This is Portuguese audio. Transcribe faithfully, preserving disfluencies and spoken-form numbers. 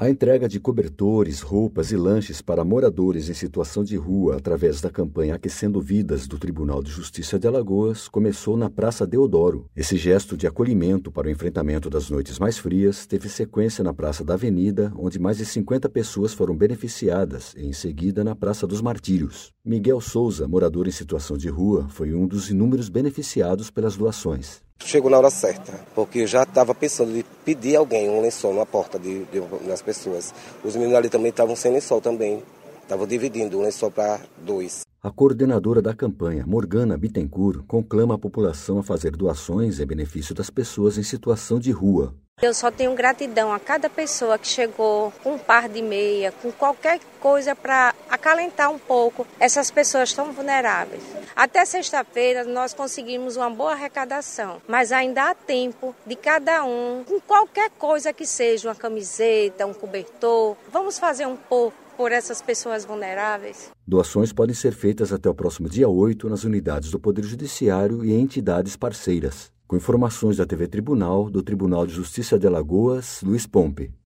A entrega de cobertores, roupas e lanches para moradores em situação de rua através da campanha Aquecendo Vidas do Tribunal de Justiça de Alagoas começou na Praça Deodoro. Esse gesto de acolhimento para o enfrentamento das noites mais frias teve sequência na Praça da Avenida, onde mais de cinquenta pessoas foram beneficiadas, e em seguida na Praça dos Martírios. Miguel Souza, morador em situação de rua, foi um dos inúmeros beneficiados pelas doações. Chegou na hora certa, porque eu já estava pensando em pedir alguém um lençol na porta de, de, das pessoas. Os meninos ali também estavam sem lençol também, estavam dividindo o lençol para dois. A coordenadora da campanha, Morgana Bittencourt, conclama a população a fazer doações em benefício das pessoas em situação de rua. Eu só tenho gratidão a cada pessoa que chegou com um par de meia, com qualquer coisa para acalentar um pouco essas pessoas tão vulneráveis. Até sexta-feira nós conseguimos uma boa arrecadação, mas ainda há tempo de cada um, com qualquer coisa que seja, uma camiseta, um cobertor, vamos fazer um pouco por essas pessoas vulneráveis. Doações podem ser feitas até o próximo dia oito nas unidades do Poder Judiciário e em entidades parceiras. Com informações da T V Tribunal, do Tribunal de Justiça de Alagoas, Luiz Pompe.